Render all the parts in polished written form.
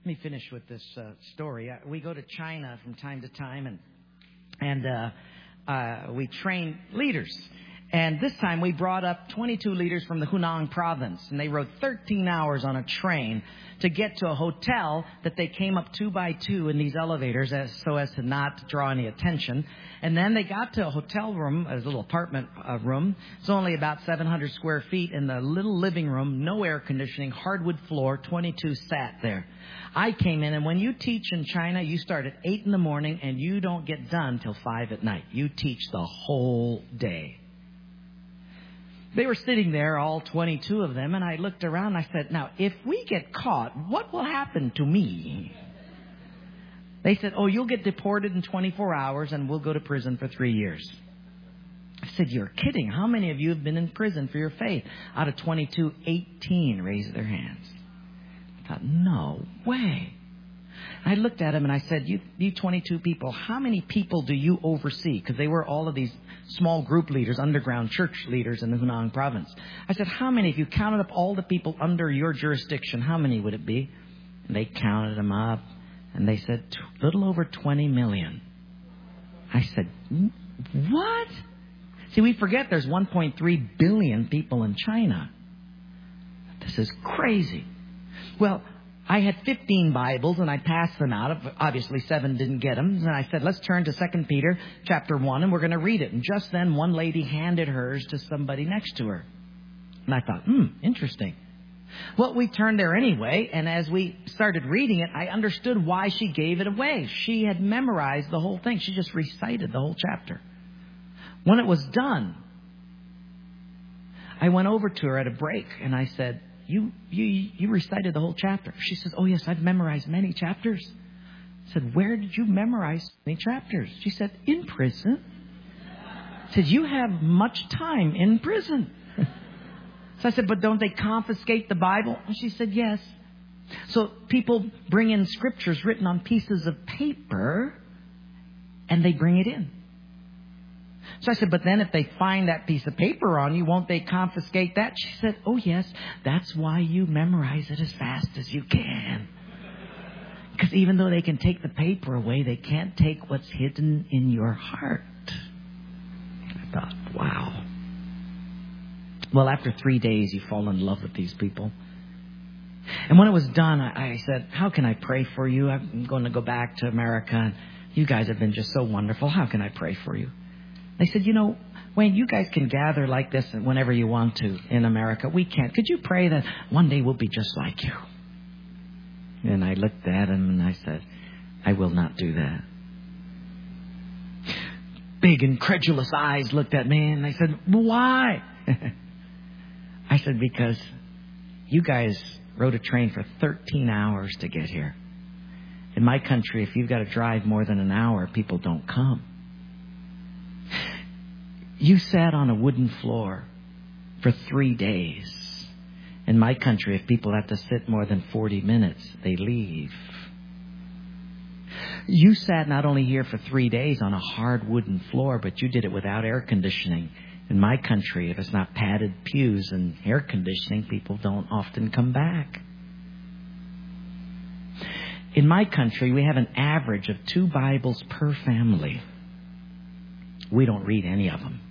Let me finish with this story. We go to China from time to time, and we train leaders. And this time we brought up 22 leaders from the Hunan province, and they rode 13 hours on a train to get to a hotel that they came up 2 by 2 in these elevators so as to not draw any attention. And then they got to a hotel room, a little apartment room. It's only about 700 square feet in the little living room, no air conditioning, hardwood floor, 22 sat there. I came in, and when you teach in China, you start at 8 in the morning and you don't get done till 5 at night. You teach the whole day. They were sitting there, all 22 of them, and I looked around and I said, now, if we get caught, what will happen to me? They said, oh, you'll get deported in 24 hours and we'll go to prison for 3 years. I said, you're kidding. How many of you have been in prison for your faith? Out of 22, 18 raised their hands. I thought, no way. I looked at him and I said, you 22 people, how many people do you oversee? Because they were all of these small group leaders, underground church leaders in the Hunan province. I said, how many, if you counted up all the people under your jurisdiction, how many would it be? And they counted them up, and they said, a little over 20 million. I said, what? See, we forget there's 1.3 billion people in China. This is crazy. Well, I had 15 Bibles, and I passed them out. Obviously, 7 didn't get them. And I said, let's turn to 2 Peter chapter 1, and we're going to read it. And just then, one lady handed hers to somebody next to her. And I thought, interesting. Well, we turned there anyway, and as we started reading it, I understood why she gave it away. She had memorized the whole thing. She just recited the whole chapter. When it was done, I went over to her at a break, and I said, You recited the whole chapter. She says, oh, yes, I've memorized many chapters. I said, where did you memorize many chapters? She said, in prison. I said, you have much time in prison. So I said, but don't they confiscate the Bible? And she said, yes. So people bring in scriptures written on pieces of paper, and they bring it in. So I said, but then if they find that piece of paper on you, won't they confiscate that? She said, oh, yes, that's why you memorize it as fast as you can. Because even though they can take the paper away, they can't take what's hidden in your heart. I thought, wow. Well, after 3 days, you fall in love with these people. And when it was done, I said, how can I pray for you? I'm going to go back to America. And you guys have been just so wonderful. How can I pray for you? They said, Wayne, you guys can gather like this whenever you want to in America. We can't. Could you pray that one day we'll be just like you? And I looked at him and I said, I will not do that. Big incredulous eyes looked at me and I said, why? I said, because you guys rode a train for 13 hours to get here. In my country, if you've got to drive more than an hour, people don't come. You sat on a wooden floor for 3 days. In my country, if people have to sit more than 40 minutes, they leave. You sat not only here for 3 days on a hard wooden floor, but you did it without air conditioning. In my country, if it's not padded pews and air conditioning, people don't often come back. In my country, we have an average of 2 Bibles per family. We don't read any of them.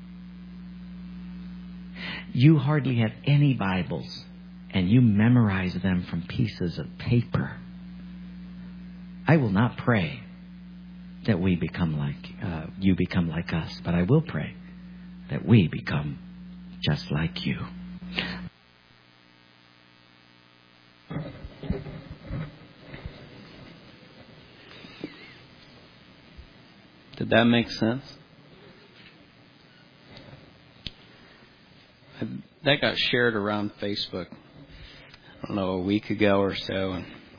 You hardly have any Bibles, and you memorize them from pieces of paper. I will not pray that we become like you become like us, but I will pray that we become just like you. Did that make sense? That got shared around Facebook, I don't know, a week ago or so,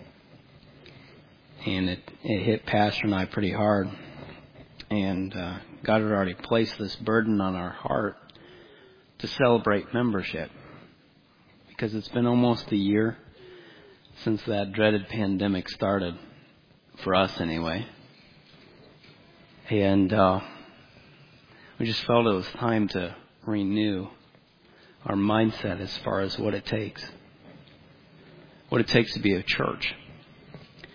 and it hit Pastor and I pretty hard. And God had already placed this burden on our heart to celebrate membership, because it's been almost a year since that dreaded pandemic started, for us anyway. And we just felt it was time to renew our mindset as far as what it takes to be a church.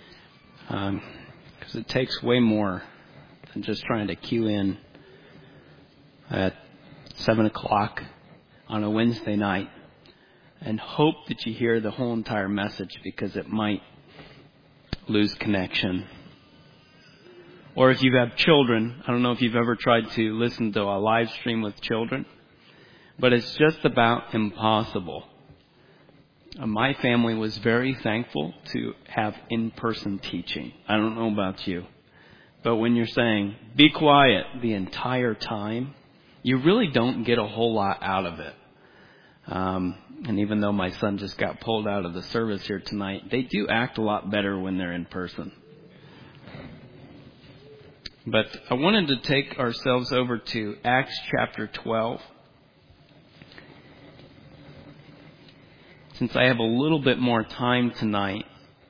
Because it takes way more than just trying to cue in at 7 o'clock on a Wednesday night and hope that you hear the whole entire message, because it might lose connection. Or if you have children, I don't know if you've ever tried to listen to a live stream with children, but it's just about impossible. My family was very thankful to have in-person teaching. I don't know about you, but when you're saying, be quiet the entire time, you really don't get a whole lot out of it. And even though my son just got pulled out of the service here tonight, they do act a lot better when they're in person. But I wanted to take ourselves over to Acts chapter 12. Since I have a little bit more time tonight,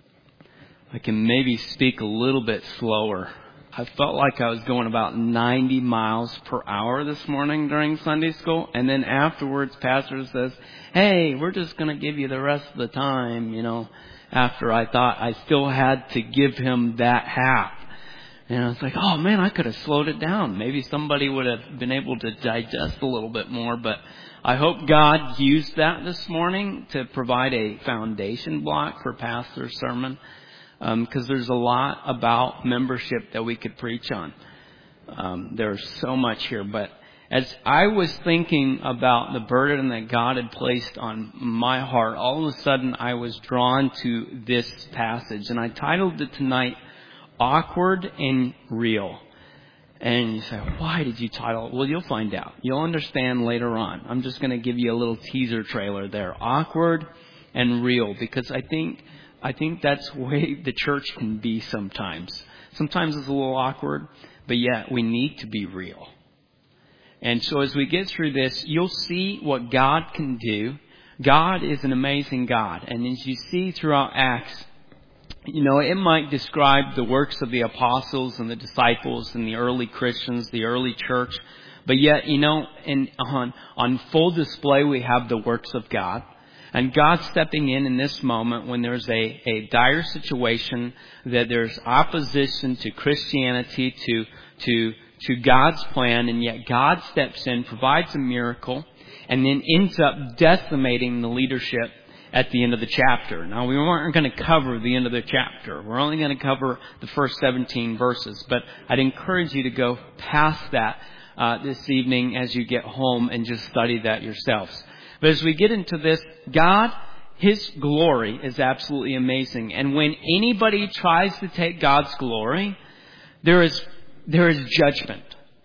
I can maybe speak a little bit slower. I felt like I was going about 90 miles per hour this morning during Sunday school. And then afterwards, pastor says, hey, we're just going to give you the rest of the time, after I thought I still had to give him that half. And I was like, oh man, I could have slowed it down. Maybe somebody would have been able to digest a little bit more. But I hope God used that this morning to provide a foundation block for pastor's sermon. Because there's a lot about membership that we could preach on. There's so much here. But as I was thinking about the burden that God had placed on my heart, all of a sudden I was drawn to this passage. And I titled it tonight, Awkward and Real. And you say, why did you title it? Well, you'll find out. You'll understand later on. I'm just going to give you a little teaser trailer there. Awkward and real. Because I think that's the way the church can be sometimes. Sometimes it's a little awkward, but yet we need to be real. And so as we get through this, you'll see what God can do. God is an amazing God. And as you see throughout Acts, it might describe the works of the apostles and the disciples and the early Christians, the early church. But yet, on full display, we have the works of God. And God stepping in this moment when there's a dire situation, that there's opposition to Christianity, to God's plan, and yet God steps in, provides a miracle, and then ends up decimating the leadership at the end of the chapter. Now, we weren't going to cover the end of the chapter. We're only going to cover the first 17 verses. But I'd encourage you to go past that this evening as you get home and just study that yourselves. But as we get into this, God, His glory is absolutely amazing. And when anybody tries to take God's glory, there is judgment.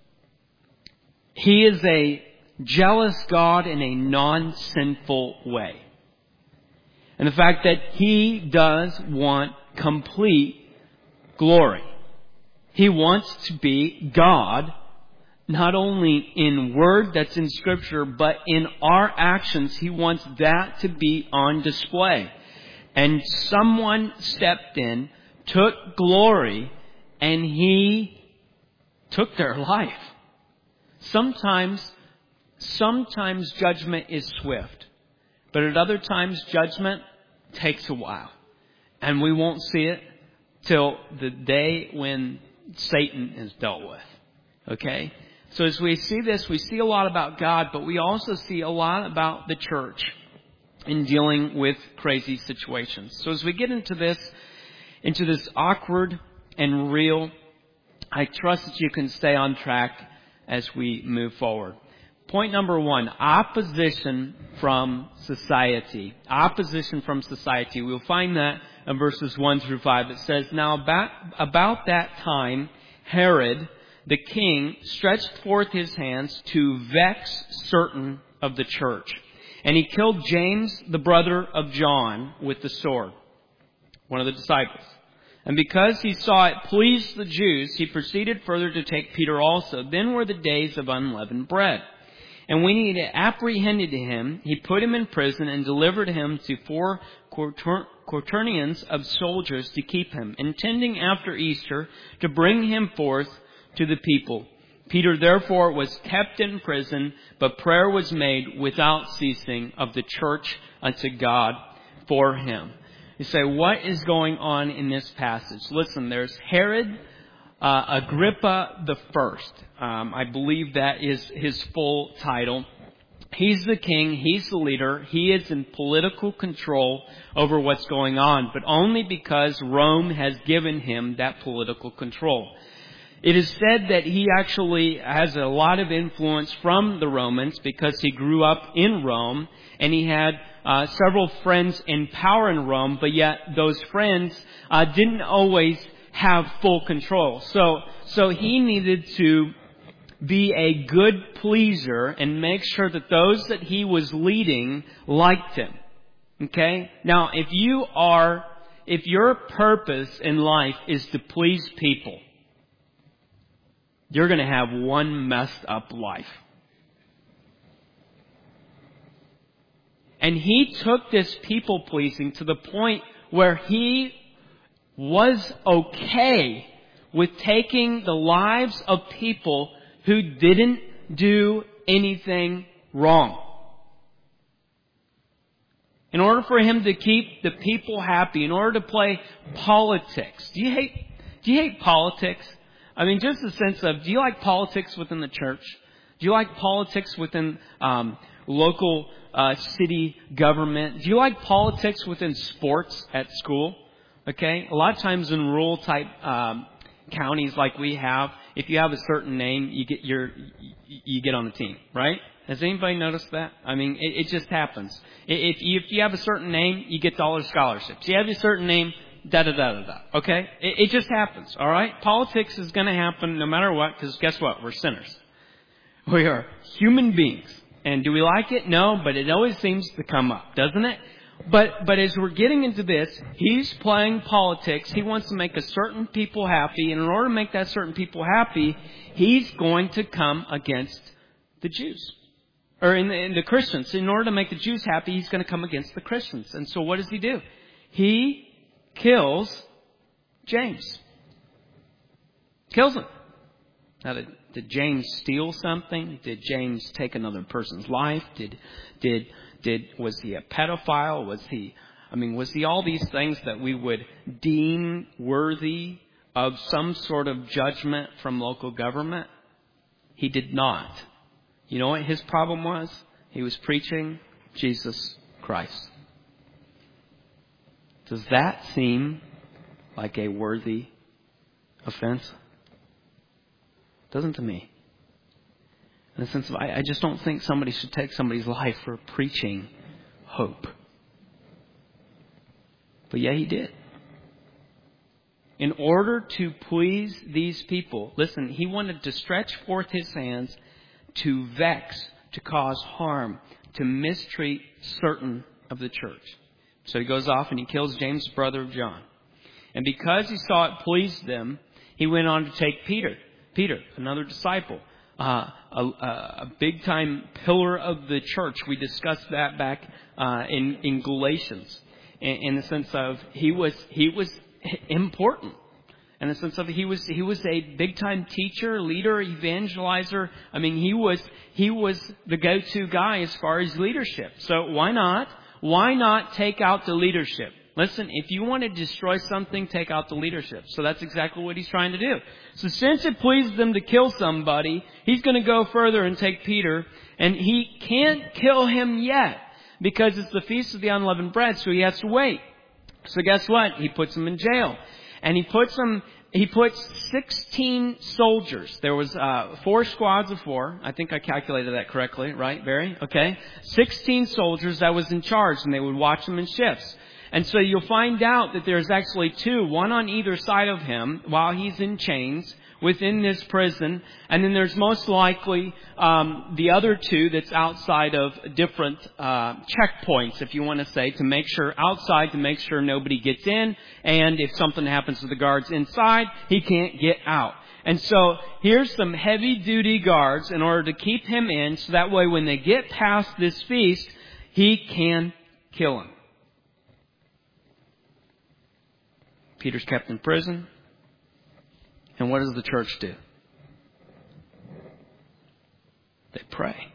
He is a jealous God in a non-sinful way. And the fact that He does want complete glory. He wants to be God, not only in word that's in Scripture, but in our actions. He wants that to be on display. And someone stepped in, took glory, and He took their life. Sometimes judgment is swift. But at other times, judgment takes a while. And we won't see it till the day when Satan is dealt with. Okay? So as we see this, we see a lot about God, but we also see a lot about the church in dealing with crazy situations. So as we get into this awkward and real, I trust that you can stay on track as we move forward. Point number 1, opposition from society. Opposition from society. We'll find that in verses 1 through 5. It says, now about that time, Herod, the king, stretched forth his hands to vex certain of the church. And he killed James, the brother of John, with the sword, one of the disciples. And because he saw it pleased the Jews, he proceeded further to take Peter also. Then were the days of unleavened bread. And when he had apprehended him, he put him in prison and delivered him to 4 quaternions of soldiers to keep him, intending after Easter to bring him forth to the people. Peter therefore was kept in prison, but prayer was made without ceasing of the church unto God for him. You say, what is going on in this passage? Listen, there's Herod Agrippa the First. I believe that is his full title. He's the king. He's the leader. He is in political control over what's going on, but only because Rome has given him that political control. It is said that he actually has a lot of influence from the Romans because he grew up in Rome and he had several friends in power in Rome, but yet those friends didn't always have full control. So he needed to be a good pleaser and make sure that those that he was leading liked him. Okay? Now, if your purpose in life is to please people, you're going to have one messed up life. And he took this people pleasing to the point where he was okay with taking the lives of people who didn't do anything wrong. In order for him to keep the people happy, in order to play politics. Do you hate politics? I mean, just the sense of, do you like politics within the church? Do you like politics within local city government? Do you like politics within sports at school? Okay? A lot of times in rural type counties like we have, if you have a certain name, you get on the team, right? Has anybody noticed that? I mean, it just happens. If you have a certain name, you get dollar scholarships. You have a certain name, da-da-da-da-da. Okay? It just happens, all right? Politics is going to happen no matter what, because guess what? We're sinners. We are human beings. And do we like it? No, but it always seems to come up, doesn't it? But as we're getting into this, he's playing politics. He wants to make a certain people happy. And in order to make that certain people happy, he's going to come against the Jews. Or in the Christians. In order to make the Jews happy, he's going to come against the Christians. And so what does he do? He kills James. Kills him. Now, did James steal something? Did James take another person's life? Was he a pedophile? Was he all these things that we would deem worthy of some sort of judgment from local government? He did not. You know what his problem was? He was preaching Jesus Christ. Does that seem like a worthy offense? Doesn't to me. In the sense of, I just don't think somebody should take somebody's life for preaching hope. But yeah, he did. In order to please these people, listen, he wanted to stretch forth his hands to vex, to cause harm, to mistreat certain of the church. So he goes off and he kills James, brother of John. And because he saw it pleased them, he went on to take Peter, another disciple, a big-time pillar of the church. We discussed that back in Galatians, in the sense of he was important. In the sense of he was a big-time teacher, leader, evangelizer. I mean, he was the go-to guy as far as leadership. So why not? Why not take out the leadership? Listen, if you want to destroy something, take out the leadership. So that's exactly what he's trying to do. So since it pleased them to kill somebody, he's going to go further and take Peter. And he can't kill him yet because it's the Feast of the Unleavened Bread, so he has to wait. So guess what? He puts him in jail. And he puts 16 soldiers. There was 4 squads of 4. I think I calculated that correctly, right, Barry? Okay. 16 soldiers that was in charge, and they would watch them in shifts. And so you'll find out that there's actually 2, one on either side of him while he's in chains within this prison. And then there's most likely the other 2 that's outside of different checkpoints, if you want to say, to make sure nobody gets in. And if something happens to the guards inside, he can't get out. And so here's some heavy-duty guards in order to keep him in, so that way when they get past this feast, he can kill him. Peter's kept in prison. And what does the church do? They pray.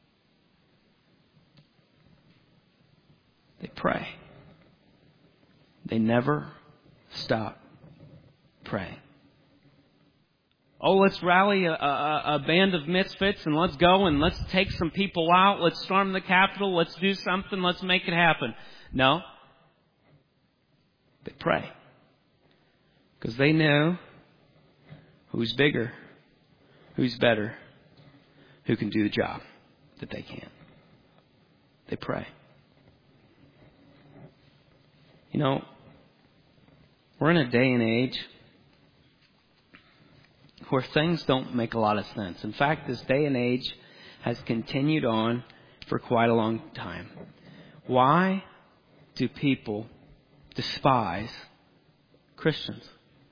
They pray. They never stop praying. Oh, let's rally a band of misfits and let's go and let's take some people out. Let's storm the Capitol. Let's do something. Let's make it happen. No. They pray. Because they know who's bigger, who's better, who can do the job that they can. They pray. You know, we're in a day and age where things don't make a lot of sense. In fact, this day and age has continued on for quite a long time. Why do people despise Christians?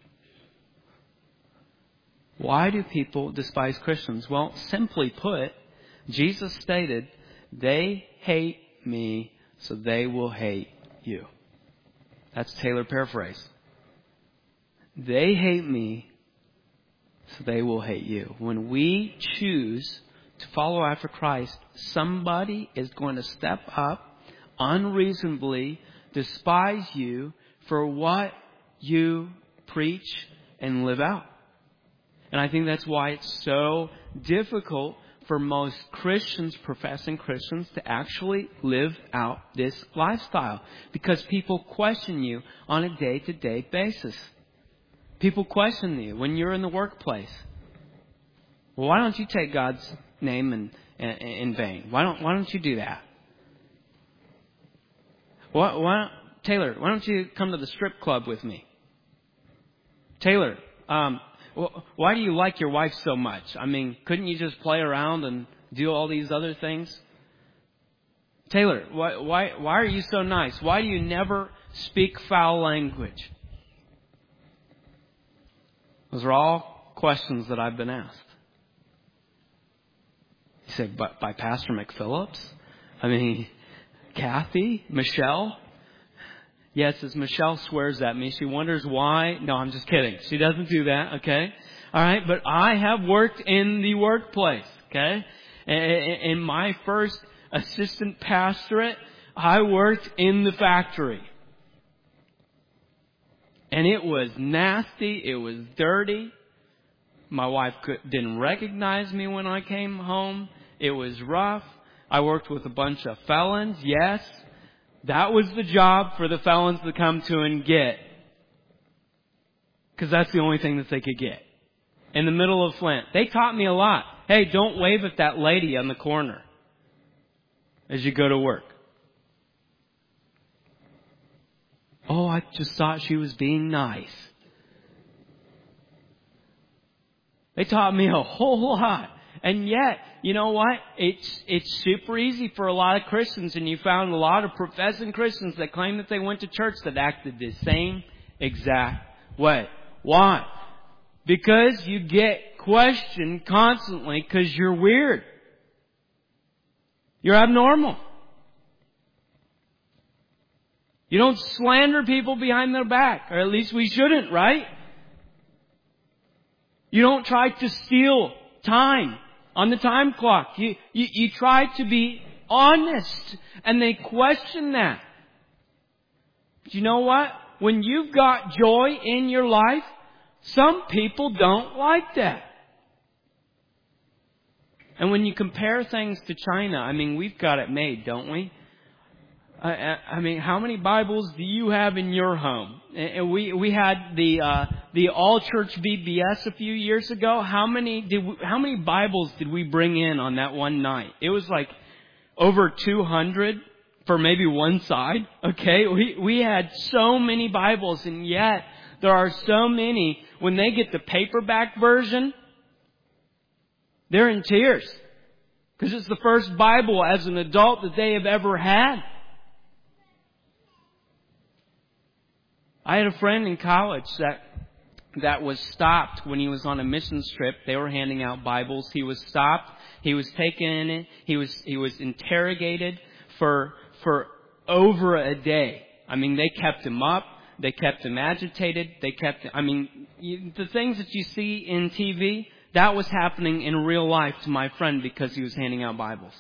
Why do people despise Christians? Well, simply put, Jesus stated, they hate me, so they will hate you. That's Taylor paraphrase. They hate me, so they will hate you. When we choose to follow after Christ, somebody is going to step up, unreasonably despise you for what you preach and live out. And I think that's why it's so difficult for most Christians, professing Christians, to actually live out this lifestyle. Because people question you on a day-to-day basis. People question you when you're in the workplace. Well, why don't you take God's name in vain? Why don't you do that? Taylor, why don't you come to the strip club with me? Taylor, why do you like your wife so much? I mean, couldn't you just play around and do all these other things? Taylor, why are you so nice? Why do you never speak foul language? Those are all questions that I've been asked. You say, but by Pastor McPhillips? I mean, Kathy? Michelle? Yes, as Michelle swears at me, she wonders why. No, I'm just kidding. She doesn't do that, okay? All right, but I have worked in the workplace, okay? In my first assistant pastorate, I worked in the factory. And it was nasty. It was dirty. My wife didn't recognize me when I came home. It was rough. I worked with a bunch of felons. Yes, that was the job for the felons to come to and get. Because that's the only thing that they could get. In the middle of Flint. They taught me a lot. Hey, don't wave at that lady on the corner as you go to work. Oh, I just thought she was being nice. They taught me a whole lot. And yet, you know what? It's super easy for a lot of Christians, and you found a lot of professing Christians that claim that they went to church that acted the same exact way. Why? Because you get questioned constantly because you're weird. You're abnormal. You don't slander people behind their back, or at least we shouldn't, right? You don't try to steal time on the time clock. You try to be honest, and they question that. But you know what? When you've got joy in your life, some people don't like that. And when you compare things to China, I mean, we've got it made, don't we? I mean, how many Bibles do you have in your home? And we had the all church VBS a few years ago. How many Bibles did we bring in on that one night? It was like over 200 for maybe one side. Okay, we had so many Bibles, and yet there are so many. When they get the paperback version, they're in tears because it's the first Bible as an adult that they have ever had. I had a friend in college that was stopped when he was on a missions trip. They were handing out Bibles. He was stopped. He was taken in. He was interrogated for over a day. I mean, they kept him up. They kept him agitated. The things that you see in TV, that was happening in real life to my friend because he was handing out Bibles.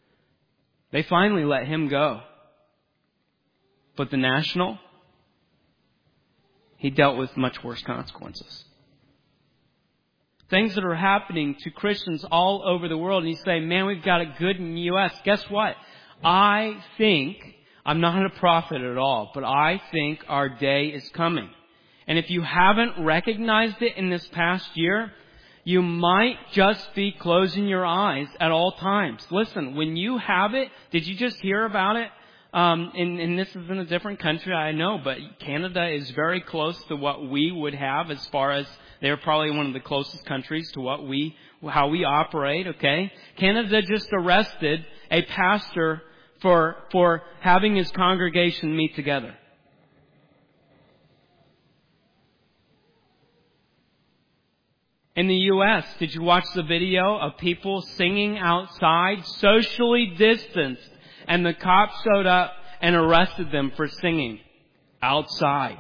They finally let him go. But the National, he dealt with much worse consequences. Things that are happening to Christians all over the world, and you say, man, we've got it good in the U.S. Guess what? I think, I'm not a prophet at all, but I think our day is coming. And if you haven't recognized it in this past year, you might just be closing your eyes at all times. Listen, when you have it, did you just hear about it? And this is in a different country, I know, but Canada is very close to what we would have as far as they're probably one of the closest countries to how we operate, okay? Canada just arrested a pastor for having his congregation meet together. In the U.S., did you watch the video of people singing outside, socially distanced, and the cops showed up and arrested them for singing outside?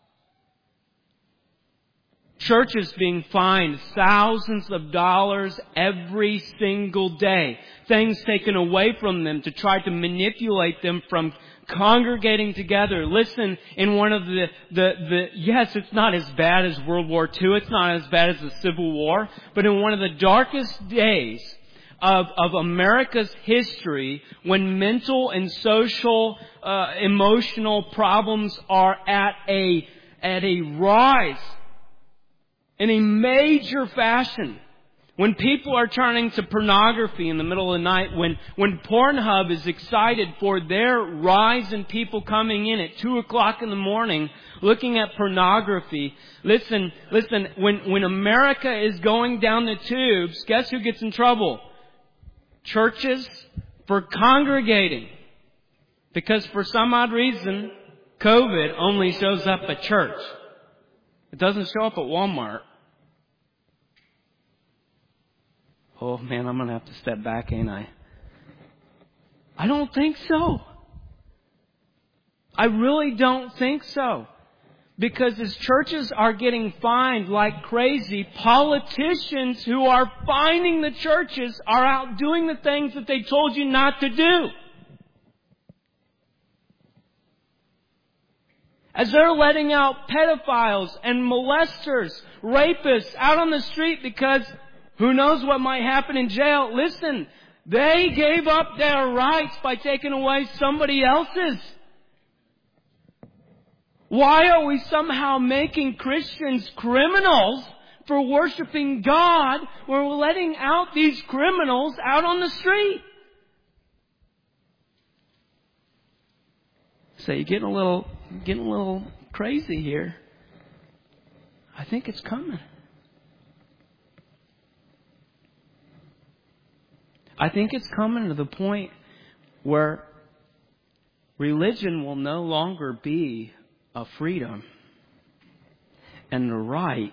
Churches being fined thousands of dollars every single day. Things taken away from them to try to manipulate them from congregating together. Listen, in one of yes, it's not as bad as World War II. It's not as bad as the Civil War. But in one of the darkest days of America's history, when mental and social, emotional problems are at a rise, in a major fashion, when people are turning to pornography in the middle of the night, when Pornhub is excited for their rise in people coming in at 2 o'clock in the morning looking at pornography. Listen, when America is going down the tubes, guess who gets in trouble? Churches for congregating. Because for some odd reason, COVID only shows up at church. It doesn't show up at Walmart. Oh man, I'm going to have to step back, ain't I? I don't think so. I really don't think so. Because as churches are getting fined like crazy, politicians who are finding the churches are out doing the things that they told you not to do. As they're letting out pedophiles and molesters, rapists out on the street because who knows what might happen in jail. Listen, they gave up their rights by taking away somebody else's. Why are we somehow making Christians criminals for worshiping God when we're letting out these criminals out on the street? So you're getting a little crazy here. I think it's coming. I think it's coming to the point where religion will no longer be a freedom and a right.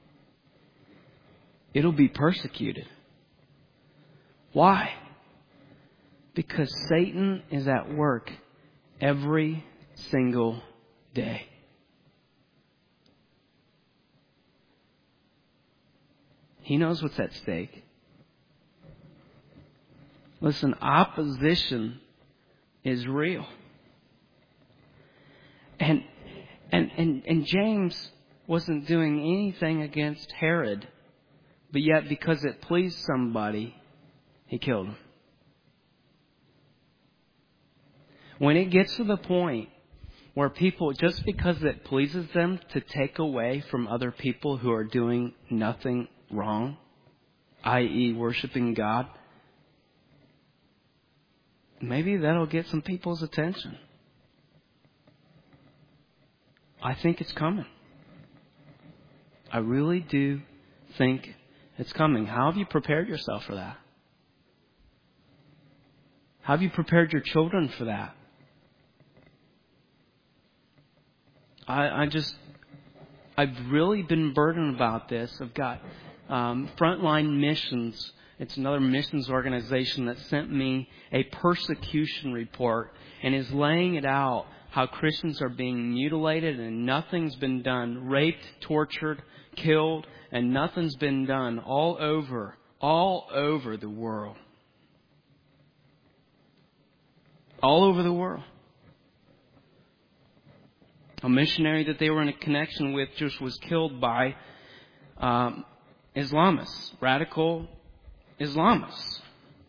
It'll be persecuted. Why? Because Satan is at work every single day. He knows what's at stake. Listen, opposition is real. And James wasn't doing anything against Herod, but yet because it pleased somebody, he killed him. When it gets to the point where people, just because it pleases them to take away from other people who are doing nothing wrong, i.e. worshiping God, maybe that'll get some people's attention. I think it's coming. I really do think it's coming. How have you prepared yourself for that? How have you prepared your children for that? I've really been burdened about this. I've got Frontline Missions. It's another missions organization that sent me a persecution report and is laying it out how Christians are being mutilated and nothing's been done, raped, tortured, killed, and nothing's been done all over the world. All over the world. a missionary that they were in a connection with, just was killed by Islamists, radical Islamists.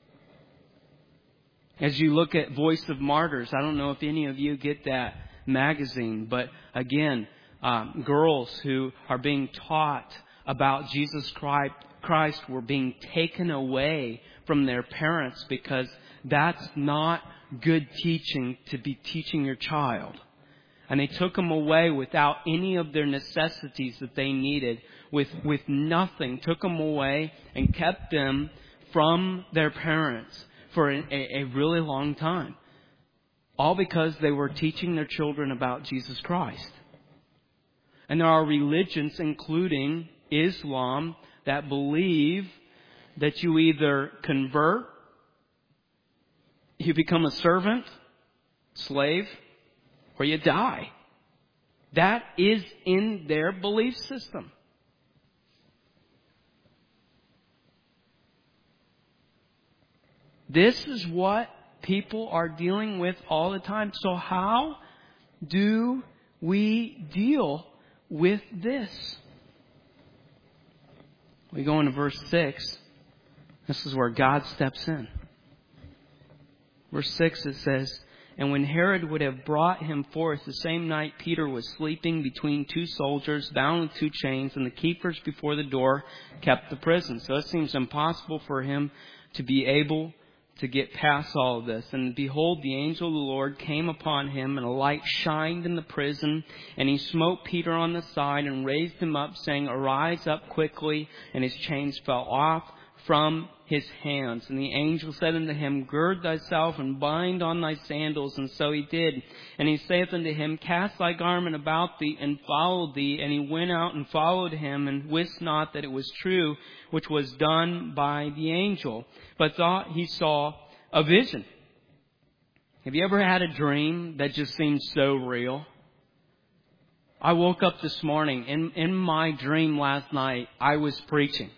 As you look at Voice of Martyrs, I don't know if any of you get that magazine, but again, girls who are being taught about Jesus Christ were being taken away from their parents because that's not good teaching to be teaching your child. And they took them away without any of their necessities that they needed, with nothing. Took them away and kept them from their parents for a really long time. All because they were teaching their children about Jesus Christ. And there are religions, including Islam, that believe that you either convert, you become a servant, slave, or you die. That is in their belief system. This is what people are dealing with all the time. So how do we deal with this? We go into verse 6. This is where God steps in. Verse 6, it says, "And when Herod would have brought him forth, the same night Peter was sleeping between two soldiers, bound with two chains, and the keepers before the door kept the prison." So it seems impossible for him to be able to get past all of this. "And behold, the angel of the Lord came upon him, and a light shined in the prison. And he smote Peter on the side and raised him up, saying, 'Arise up quickly.' And his chains fell off from his hands. And the angel said unto him, 'Gird thyself and bind on thy sandals.' And so he did. And he saith unto him, 'Cast thy garment about thee, and follow thee.' And he went out and followed him, and wist not that it was true, which was done by the angel, but thought he saw a vision." Have you ever had a dream that just seemed so real? I woke up this morning. In my dream last night, I was preaching.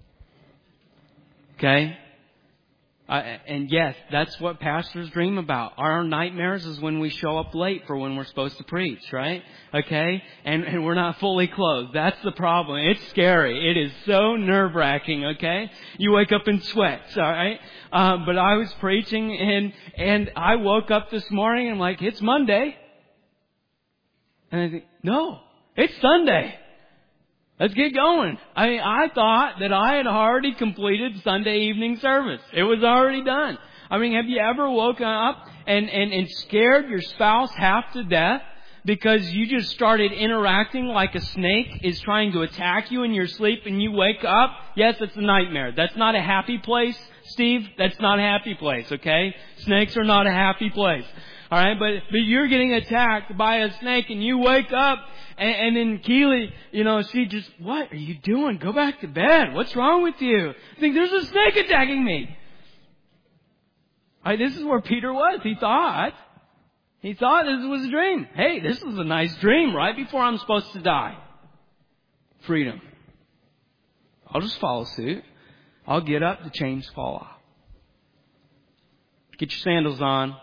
Okay? And yes, that's what pastors dream about. Our nightmares is when we show up late for when we're supposed to preach, right? Okay? And we're not fully clothed. That's the problem. It's scary. It is so nerve-wracking, okay? You wake up in sweats, alright? But I was preaching and I woke up this morning and I'm like, it's Monday. And I think, no, it's Sunday. Let's get going. I thought that I had already completed Sunday evening service. It was already done. Have you ever woken up and scared your spouse half to death because you just started interacting like a snake is trying to attack you in your sleep and you wake up? Yes, it's a nightmare. That's not a happy place, Steve. That's not a happy place, okay? Snakes are not a happy place. Alright, but you're getting attacked by a snake and you wake up and then Keely, she just, what are you doing? Go back to bed. What's wrong with you? I think there's a snake attacking me. This is where Peter was. He thought this was a dream. Hey, this is a nice dream right before I'm supposed to die. Freedom. I'll just follow suit. I'll get up, the chains fall off. Get your sandals on.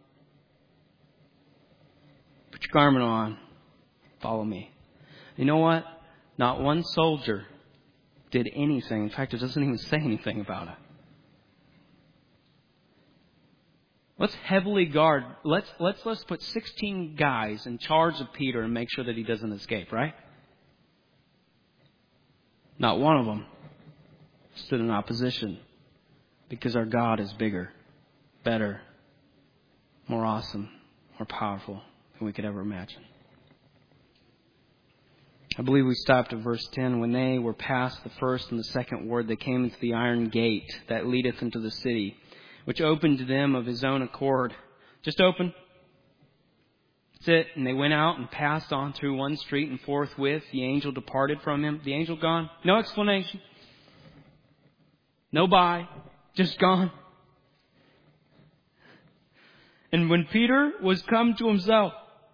Put your garment on. Follow me. You know what? Not one soldier did anything. In fact, it doesn't even say anything about it. Let's heavily guard. Let's put 16 guys in charge of Peter and make sure that he doesn't escape, right? Not one of them stood in opposition, because our God is bigger, better, more awesome, more powerful than we could ever imagine. I believe we stopped at verse 10. "When they were past the first and the second ward, they came into the iron gate that leadeth into the city, which opened to them of his own accord." Just open. That's it. "And they went out and passed on through one street, and forthwith the angel departed from him." The angel gone. No explanation. No bye. Just gone. "And when Peter was come to himself,"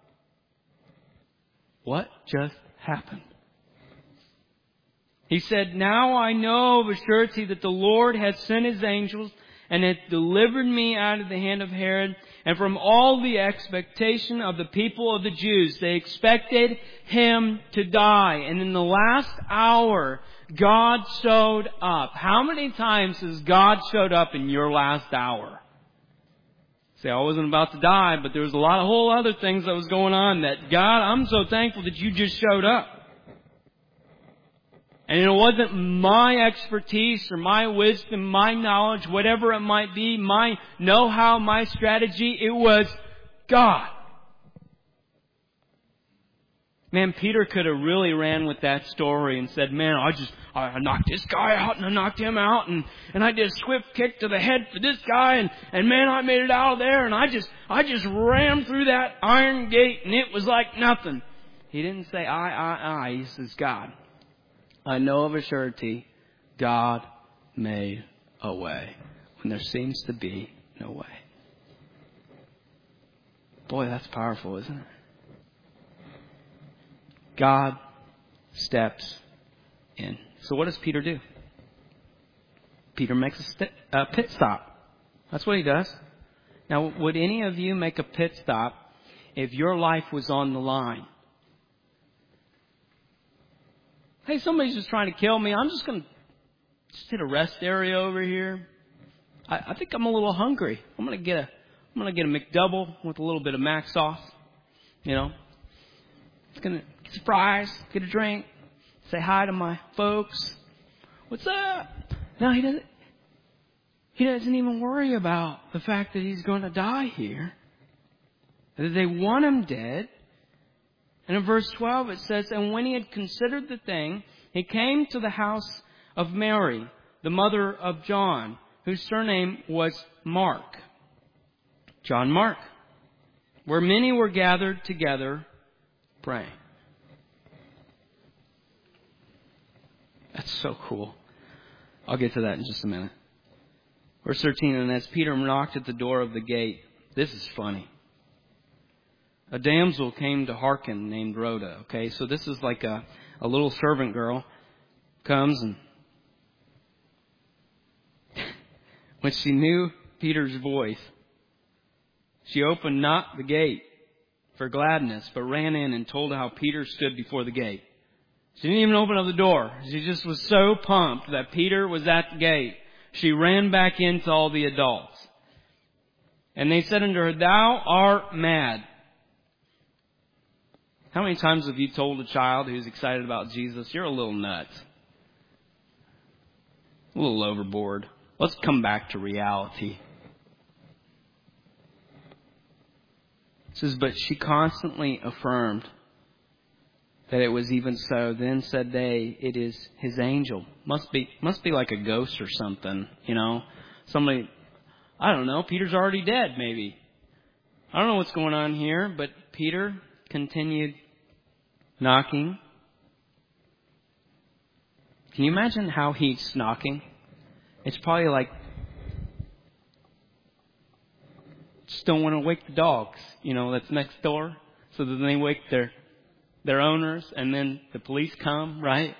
what just happened? He said, "Now I know of a surety that the Lord hath sent his angels and hath delivered me out of the hand of Herod and from all the expectation of the people of the Jews. They expected Him to die. And in the last hour, God showed up. How many times has God showed up in your last hour? Say, I wasn't about to die, but there was a lot of whole other things that was going on that, God, I'm so thankful that you just showed up. And it wasn't my expertise or my wisdom, my knowledge, whatever it might be, my know-how, my strategy. It was God. Man, Peter could have really ran with that story and said, man, I knocked this guy out and I knocked him out and I did a swift kick to the head for this guy and man, I made it out of there and I just rammed through that iron gate and it was like nothing. He didn't say I. He says God. I know of a surety, God made a way when there seems to be no way. Boy, that's powerful, isn't it? God steps in. So what does Peter do? Peter makes a pit stop. That's what he does. Now, would any of you make a pit stop if your life was on the line? Hey, somebody's just trying to kill me. I'm just going to hit a rest area over here. I think I'm a little hungry. I'm going to get a McDouble with a little bit of mac sauce. You know, it's going to get some fries, get a drink, say hi to my folks. What's up? No, he doesn't. He doesn't even worry about the fact that he's going to die here. That they want him dead. And in verse 12 it says, and when he had considered the thing, he came to the house of Mary, the mother of John, whose surname was Mark. John Mark. Where many were gathered together praying. That's so cool. I'll get to that in just a minute. Verse 13, and as Peter knocked at the door of the gate, this is funny. A damsel came to hearken named Rhoda. Okay, so this is like a little servant girl comes and when she knew Peter's voice, she opened not the gate for gladness, but ran in and told how Peter stood before the gate. She didn't even open up the door. She just was so pumped that Peter was at the gate. She ran back into all the adults. And they said unto her, thou art mad. How many times have you told a child who's excited about Jesus, you're a little nuts? A little overboard. Let's come back to reality. It says, but she constantly affirmed that it was even so. Then said they, it is his angel. Must be like a ghost or something, you know. Somebody, I don't know, Peter's already dead maybe. I don't know what's going on here, but Peter continued knocking. Can you imagine how he's knocking? It's probably like, just don't want to wake the dogs, you know, that's next door. So that they wake their owners and then the police come, right?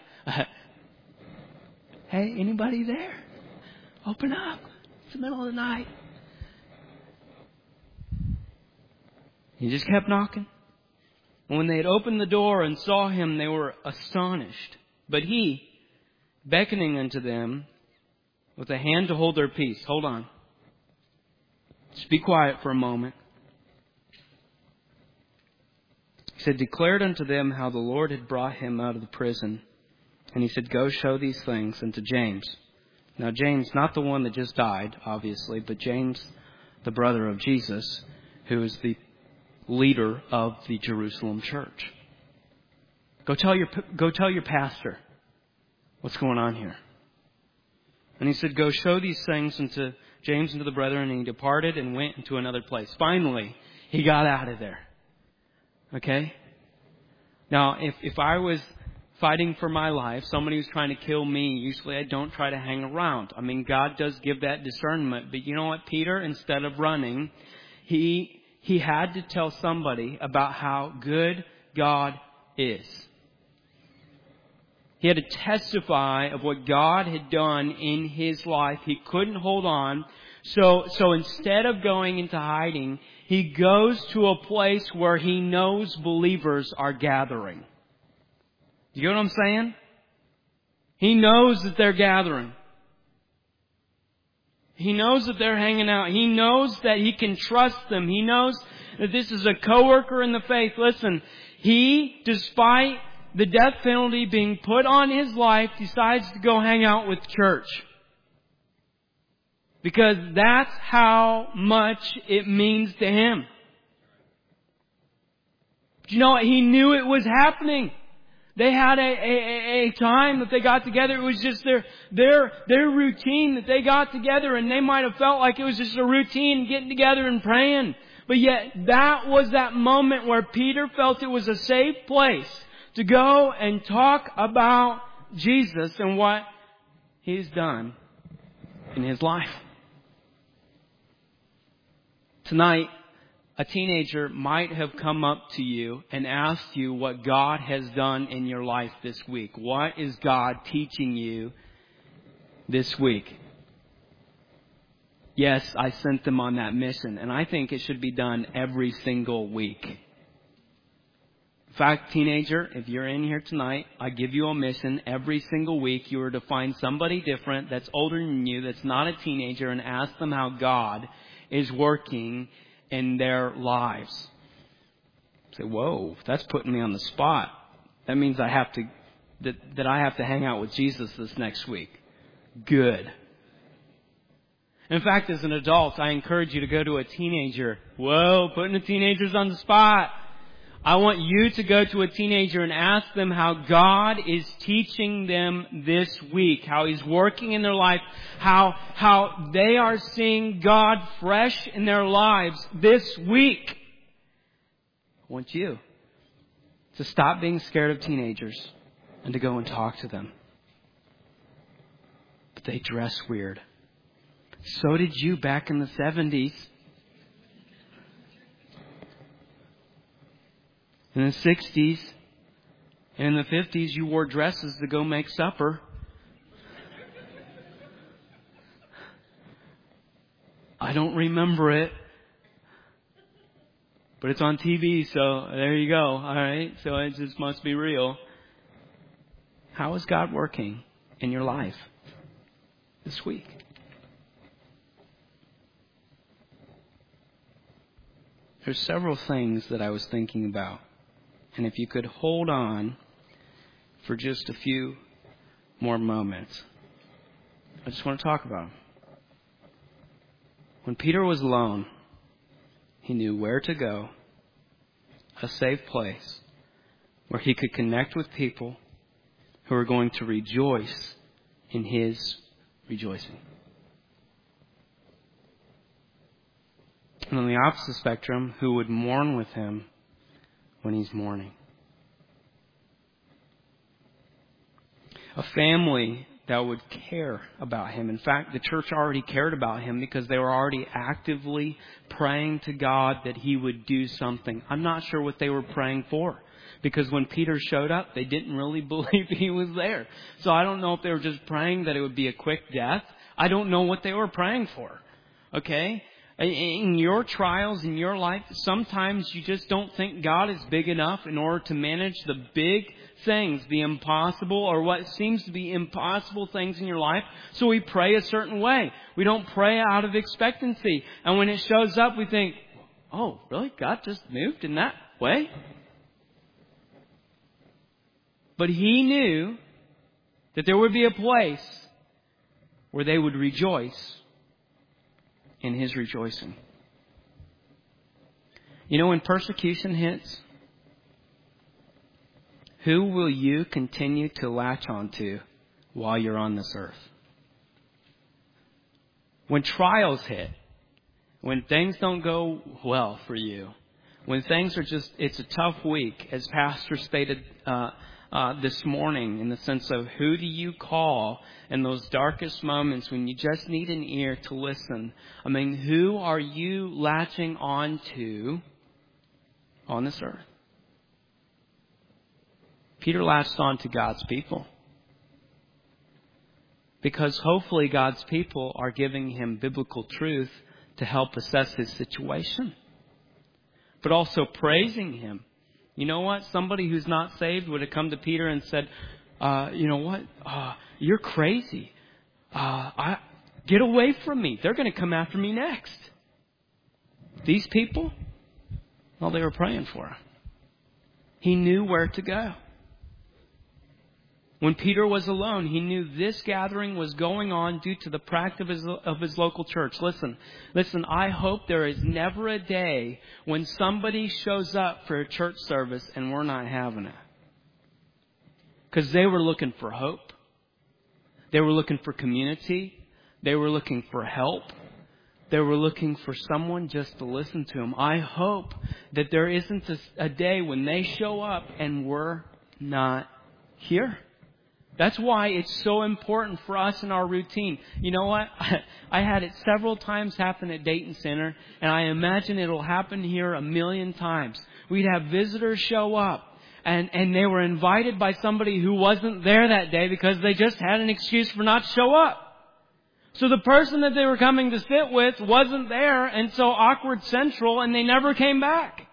Hey, anybody there? Open up. It's the middle of the night. He just kept knocking. And when they had opened the door and saw him, they were astonished. But he, beckoning unto them with a hand to hold their peace. Hold on. Just be quiet for a moment. He said, declared unto them how the Lord had brought him out of the prison. And he said, go show these things unto James. Now James, not the one that just died, obviously, but James, the brother of Jesus, who is the leader of the Jerusalem church. Go tell your pastor what's going on here. And he said, go show these things unto James and to the brethren. And he departed and went into another place. Finally, he got out of there. Okay? Now, if I was fighting for my life, somebody was trying to kill me, usually I don't try to hang around. I mean, God does give that discernment. But you know what, Peter, instead of running, he had to tell somebody about how good God is. He had to testify of what God had done in his life. He couldn't hold on. So instead of going into hiding, he goes to a place where he knows believers are gathering. You know what I'm saying? He knows that they're gathering. He knows that they're hanging out. He knows that he can trust them. He knows that this is a coworker in the faith. Listen, he, despite the death penalty being put on his life, decides to go hang out with church. Because that's how much it means to him. But you know what? He knew it was happening. They had a time that they got together. It was just their routine that they got together, and they might have felt like it was just a routine getting together and praying. But yet that was that moment where Peter felt it was a safe place to go and talk about Jesus and what He's done in his life. Tonight, a teenager might have come up to you and asked you what God has done in your life this week. What is God teaching you this week? Yes, I sent them on that mission, and I think it should be done every single week. In fact, teenager, if you're in here tonight, I give you a mission every single week. You are to find somebody different that's older than you, that's not a teenager, and ask them how God is working in their lives. Say, whoa, that's putting me on the spot. That means I have to hang out with Jesus this next week. Good. In fact, as an adult, I encourage you to go to a teenager. Whoa, putting the teenagers on the spot. I want you to go to a teenager and ask them how God is teaching them this week, how He's working in their life, how they are seeing God fresh in their lives this week. I want you to stop being scared of teenagers and to go and talk to them. But they dress weird. So did you back in the 70s. In the 60s and in the 50s, you wore dresses to go make supper. I don't remember it. But it's on TV, so there you go. All right? So it just must be real. How is God working in your life this week? There's several things that I was thinking about. And if you could hold on for just a few more moments, I just want to talk about them. When Peter was alone, he knew where to go, a safe place where he could connect with people who were going to rejoice in his rejoicing. And on the opposite spectrum, who would mourn with him when he's mourning. A family that would care about him. In fact, the church already cared about him because they were already actively praying to God that he would do something. I'm not sure what they were praying for, because when Peter showed up, they didn't really believe he was there. So I don't know if they were just praying that it would be a quick death. I don't know what they were praying for. Okay? In your trials, in your life, sometimes you just don't think God is big enough in order to manage the big things, the impossible or what seems to be impossible things in your life. So we pray a certain way. We don't pray out of expectancy. And when it shows up, we think, oh, really? God just moved in that way? But he knew that there would be a place where they would rejoice in his rejoicing. You know, when persecution hits, who will you continue to latch onto while you're on this earth? When trials hit, when things don't go well for you, when things are just, it's a tough week, as Pastor stated this morning, in the sense of who do you call in those darkest moments when you just need an ear to listen? I mean, who are you latching on to on this earth? Peter latched on to God's people, because hopefully God's people are giving him biblical truth to help assess his situation. but also praising Him. You know what? Somebody who's not saved would have come to Peter and said, you know what? You're crazy. Get away from me. They're going to come after me next. These people, well, they were praying for him. He knew where to go. When Peter was alone, he knew this gathering was going on due to the practice of his local church. Listen, I hope there is never a day when somebody shows up for a church service and we're not having it. Because they were looking for hope. They were looking for community. They were looking for help. They were looking for someone just to listen to them. I hope that there isn't a day when they show up and we're not here. That's why it's so important for us in our routine. You know what? I had it several times happen at Dayton Center, and I imagine it'll happen here 1,000,000 times. We'd have visitors show up, and they were invited by somebody who wasn't there that day because they just had an excuse for not to show up. So the person that they were coming to sit with wasn't there, and so awkward central, and they never came back.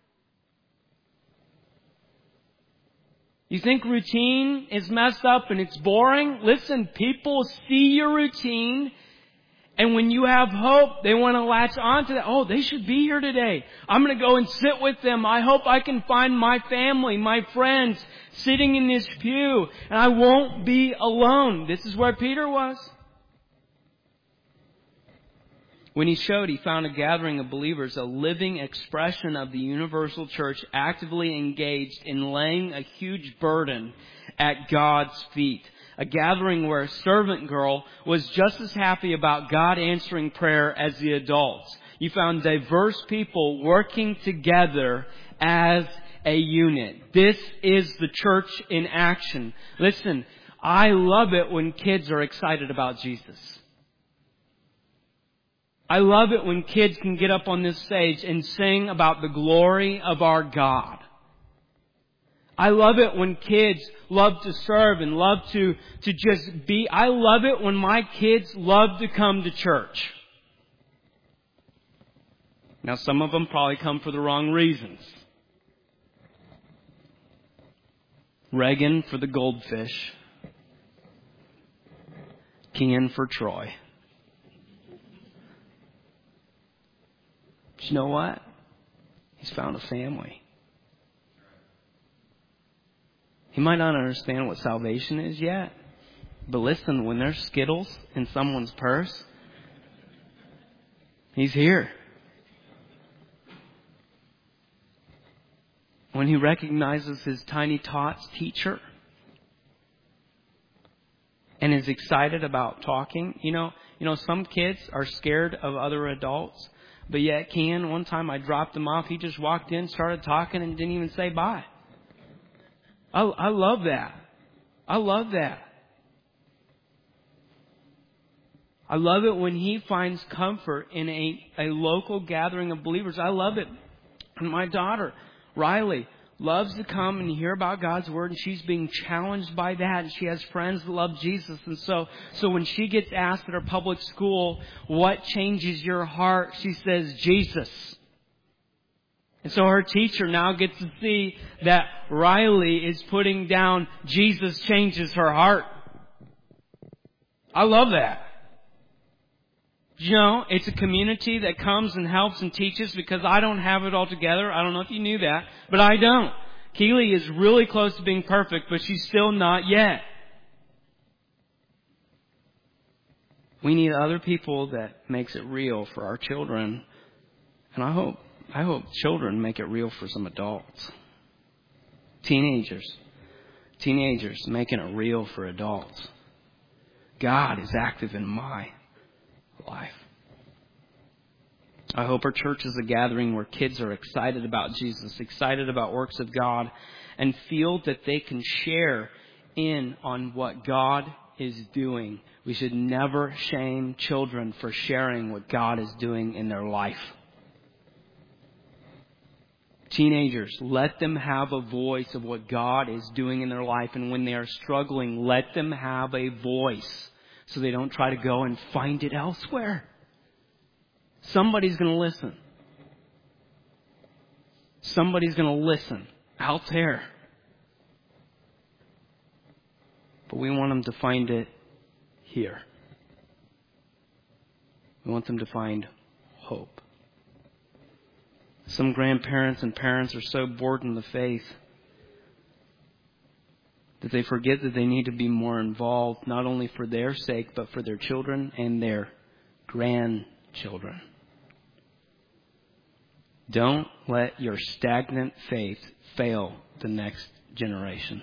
You think routine is messed up and it's boring? Listen, people see your routine, and when you have hope, they want to latch on to that. Oh, they should be here today. I'm going to go and sit with them. I hope I can find my family, my friends, sitting in this pew, and I won't be alone. This is where Peter was. When he found a gathering of believers, a living expression of the universal church actively engaged in laying a huge burden at God's feet. A gathering where a servant girl was just as happy about God answering prayer as the adults. You found diverse people working together as a unit. This is the church in action. Listen, I love it when kids are excited about Jesus. I love it when kids can get up on this stage and sing about the glory of our God. I love it when kids love to serve and love to just be. I love it when my kids love to come to church. Now, some of them probably come for the wrong reasons. Reagan for the goldfish. Kian for Troy. But you know what? He's found a family. He might not understand what salvation is yet. But listen, when there's Skittles in someone's purse, he's here. When he recognizes his Tiny Tots teacher and is excited about talking. You know, some kids are scared of other adults. But yet Ken, one time I dropped him off. He just walked in, started talking, and didn't even say bye. I love that. I love that. I love it when he finds comfort in a local gathering of believers. I love it. And my daughter, Riley, loves to come and hear about God's Word, and she's being challenged by that, and she has friends that love Jesus. And so when she gets asked at her public school, what changes your heart? She says, Jesus. And so her teacher now gets to see that Riley is putting down Jesus changes her heart. I love that. You know, it's a community that comes and helps and teaches because I don't have it all together. I don't know if you knew that, but I don't. Keely is really close to being perfect, but she's still not yet. We need other people that makes it real for our children. And I hope children make it real for some adults. Teenagers making it real for adults. God is active in my life. I hope our church is a gathering where kids are excited about Jesus, excited about works of God, and feel that they can share in on what God is doing. We should never shame children for sharing what God is doing in their life. Teenagers, let them have a voice of what God is doing in their life. And when they are struggling, let them have a voice so they don't try to go and find it elsewhere. Somebody's going to listen. Somebody's going to listen out there. But we want them to find it here. We want them to find hope. Some grandparents and parents are so bored in the faith that they forget that they need to be more involved, not only for their sake, but for their children and their grandchildren. Don't let your stagnant faith fail the next generation.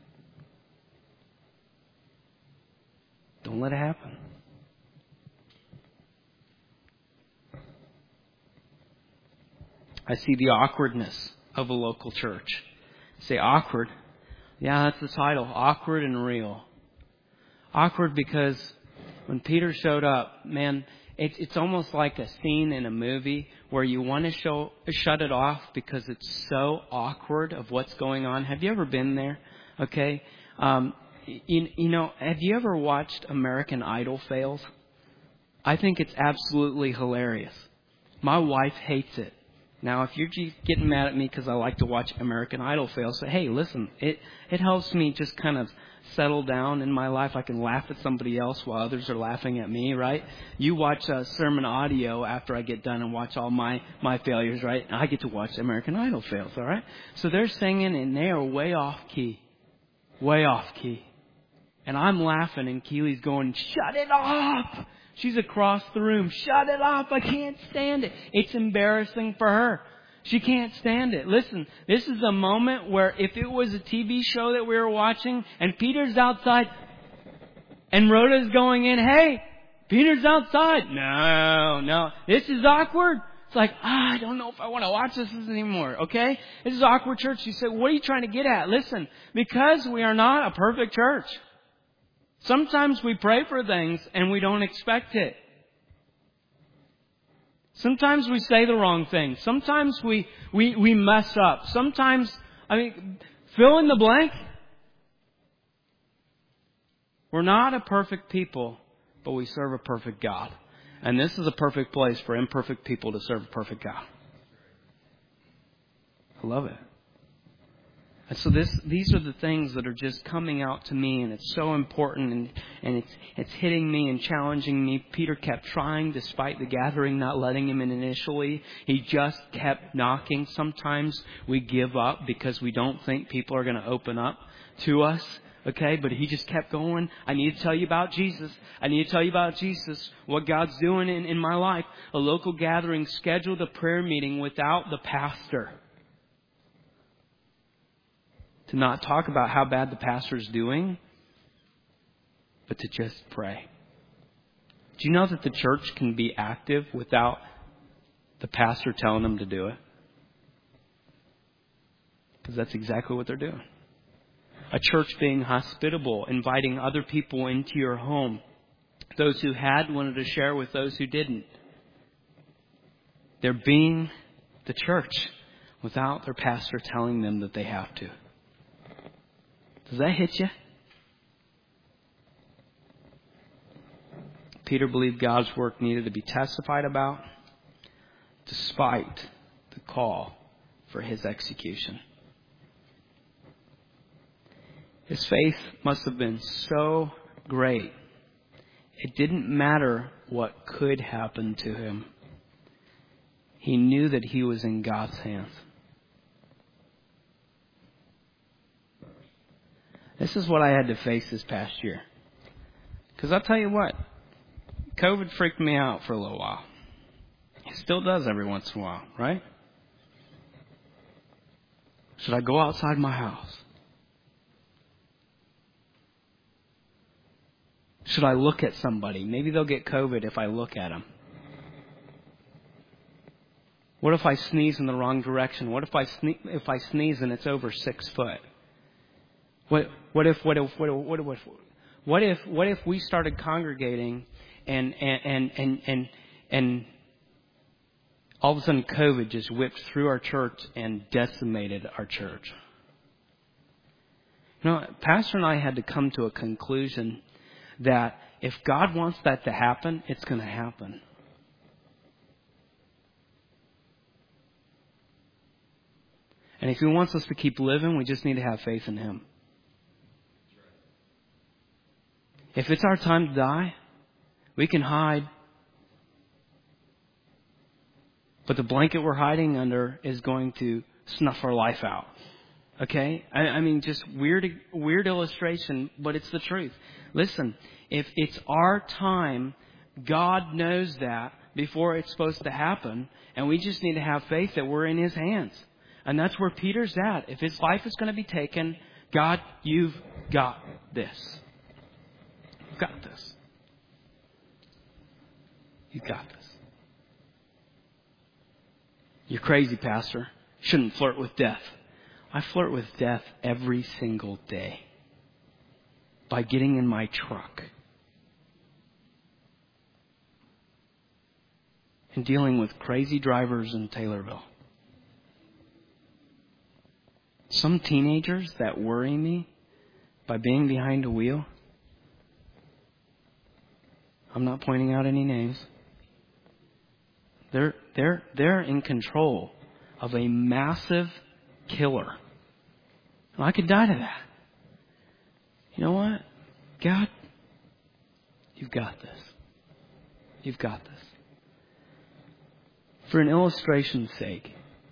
Don't let it happen. I see the awkwardness of a local church. Say awkward. Yeah, that's the title. Awkward and real. Awkward because when Peter showed up, man, it's almost like a scene in a movie where you want to shut it off because it's so awkward of what's going on. Have you ever been there? Okay. You know, have you ever watched American Idol fails? I think it's absolutely hilarious. My wife hates it. Now, if you're getting mad at me because I like to watch American Idol fail, say, hey, listen, it helps me just kind of settle down in my life. I can laugh at somebody else while others are laughing at me, right? You watch sermon audio after I get done and watch all my failures, right? And I get to watch American Idol fails, all right? So they're singing and they are way off key. Way off key. And I'm laughing and Keely's going, shut it off! She's across the room. Shut it off. I can't stand it. It's embarrassing for her. She can't stand it. Listen, this is a moment where if it was a TV show that we were watching and Peter's outside and Rhoda's going in, hey, Peter's outside. No. This is awkward. It's like, I don't know if I want to watch this anymore. Okay? This is awkward church. You say, what are you trying to get at? Listen, because we are not a perfect church. Sometimes we pray for things and we don't expect it. Sometimes we say the wrong thing. Sometimes we mess up. Sometimes, fill in the blank. We're not a perfect people, but we serve a perfect God. And this is a perfect place for imperfect people to serve a perfect God. I love it. And so these are the things that are just coming out to me, and it's so important, and it's hitting me and challenging me. Peter kept trying despite the gathering not letting him in initially. He just kept knocking. Sometimes we give up because we don't think people are going to open up to us. Okay, but he just kept going. I need to tell you about Jesus. I need to tell you about Jesus, what God's doing in my life. A local gathering scheduled a prayer meeting without the pastor. To not talk about how bad the pastor's doing, but to just pray. Do you know that the church can be active without the pastor telling them to do it? Because that's exactly what they're doing. A church being hospitable, inviting other people into your home. Those who had wanted to share with those who didn't. They're being the church without their pastor telling them that they have to. Does that hit you? Peter believed God's work needed to be testified about despite the call for his execution. His faith must have been so great. It didn't matter what could happen to him. He knew that he was in God's hands. This is what I had to face this past year. Because I'll tell you what, COVID freaked me out for a little while. It still does every once in a while, right? Should I go outside my house? Should I look at somebody? Maybe they'll get COVID if I look at them. What if I sneeze in the wrong direction? What if I sneeze and it's over 6 foot? What if we started congregating and all of a sudden COVID just whipped through our church and decimated our church? You know, Pastor and I had to come to a conclusion that if God wants that to happen, it's going to happen. And if He wants us to keep living, we just need to have faith in Him. If it's our time to die, we can hide. But the blanket we're hiding under is going to snuff our life out. Okay? I mean, just weird illustration, but it's the truth. Listen, if it's our time, God knows that before it's supposed to happen, and we just need to have faith that we're in His hands. And that's where Peter's at. If his life is going to be taken, God, you've got this. You've got this. You've got this. You're crazy, Pastor. Shouldn't flirt with death. I flirt with death every single day by getting in my truck and dealing with crazy drivers in Taylorville. Some teenagers that worry me by being behind a wheel. I'm not pointing out any names. They're in control of a massive killer. And I could die to that. You know what? God, you've got this. You've got this. For an illustration's sake,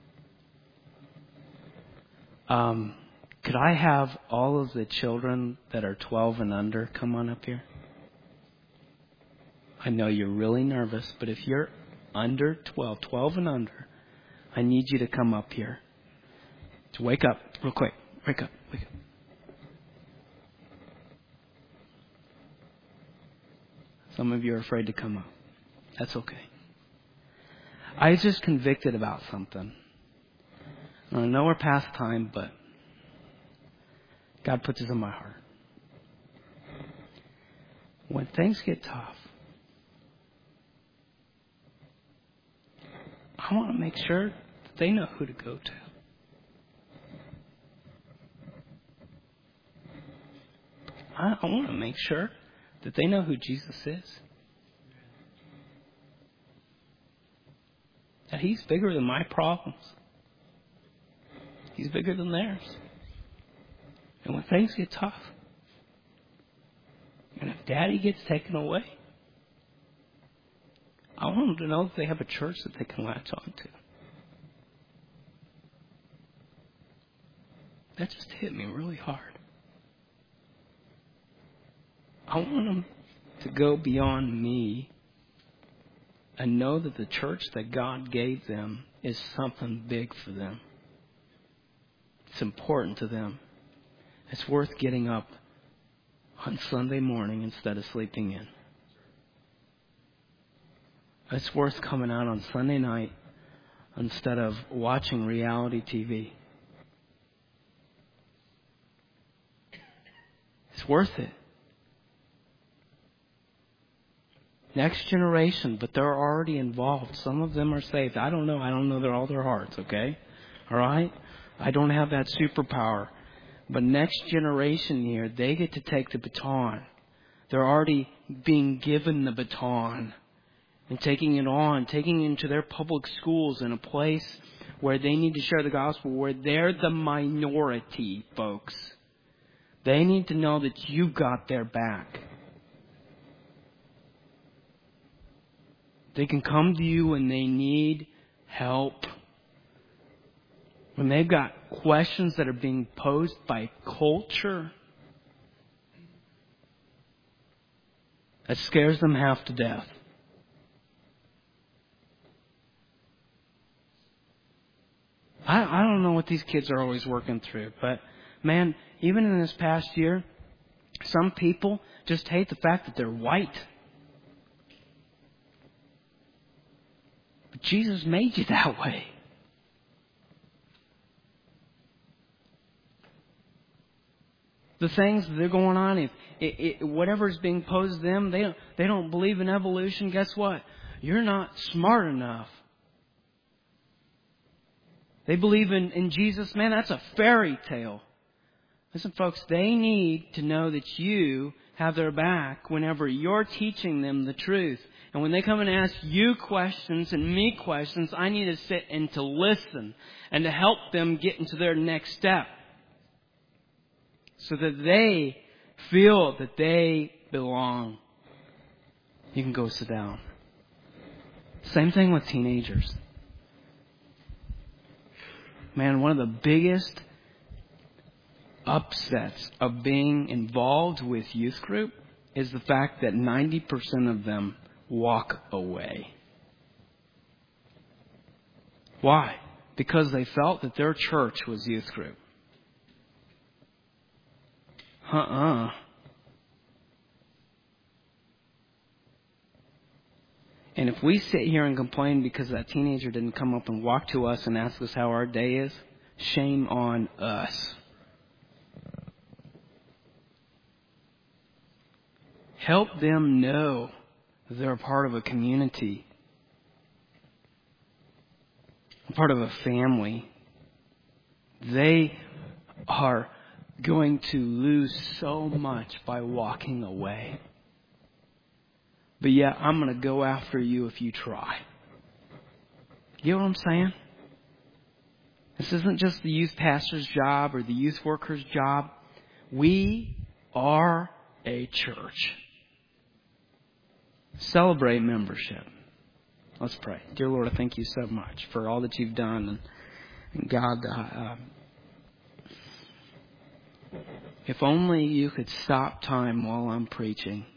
could I have all of the children that are 12 and under come on up here? I know you're really nervous, but if you're under 12 and under, I need you to come up here. To wake up, real quick. Wake up. Some of you are afraid to come up. That's okay. I was just convicted about something. I know we're past time, but God puts this in my heart. When things get tough, I want to make sure that they know who to go to. I want to make sure that they know who Jesus is. That He's bigger than my problems. He's bigger than theirs. And when things get tough, and if Daddy gets taken away, I want them to know that they have a church that they can latch on to. That just hit me really hard. I want them to go beyond me and know that the church that God gave them is something big for them. It's important to them. It's worth getting up on Sunday morning instead of sleeping in. It's worth coming out on Sunday night instead of watching reality TV. It's worth it. Next generation, but they're already involved. Some of them are saved. I don't know all their hearts, okay? All right? I don't have that superpower. But next generation here, they get to take the baton. They're already being given the baton and taking it on, taking it into their public schools in a place where they need to share the gospel, where they're the minority, folks. They need to know that you've got their back. They can come to you when they need help. When they've got questions that are being posed by culture that scares them half to death. I don't know what these kids are always working through, but man, even in this past year, some people just hate the fact that they're white. But Jesus made you that way. The things that are going on, whatever is being posed to them, they don't believe in evolution. Guess what? You're not smart enough. They believe in Jesus. Man, that's a fairy tale. Listen, folks, they need to know that you have their back whenever you're teaching them the truth. And when they come and ask you questions and me questions, I need to sit and to listen and to help them get into their next step so that they feel that they belong. You can go sit down. Same thing with teenagers. Man, one of the biggest upsets of being involved with youth group is the fact that 90% of them walk away. Why? Because they felt that their church was youth group. And if we sit here and complain because that teenager didn't come up and walk to us and ask us how our day is, shame on us. Help them know they're a part of a community, a part of a family. They are going to lose so much by walking away. But yet, I'm going to go after you if you try. You know what I'm saying? This isn't just the youth pastor's job or the youth worker's job. We are a church. Celebrate membership. Let's pray. Dear Lord, I thank you so much for all that you've done. And God, if only you could stop time while I'm preaching.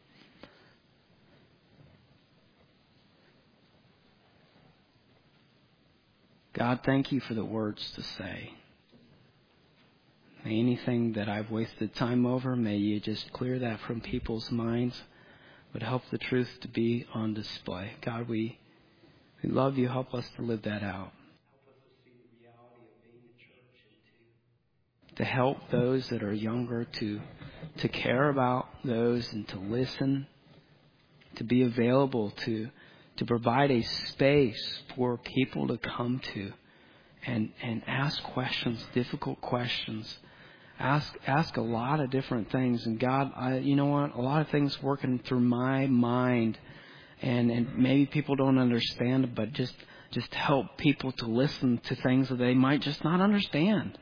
God, thank you for the words to say. May anything that I've wasted time over, may you just clear that from people's minds. But help the truth to be on display. God, we love you. Help us to live that out. Help us to see the reality of being a church and to help those that are younger to care about those and to listen, to be available, to provide a space for people to come to and ask questions, difficult questions. Ask a lot of different things. And God, you know what? A lot of things working through my mind. And maybe people don't understand it, but just help people to listen to things that they might just not understand.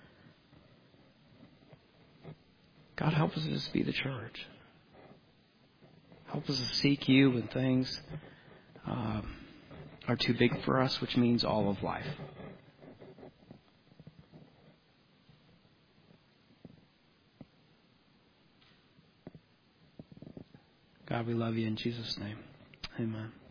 God, help us to just be the church. Help us to seek you when things are too big for us, which means all of life. God, we love you in Jesus' name. Amen.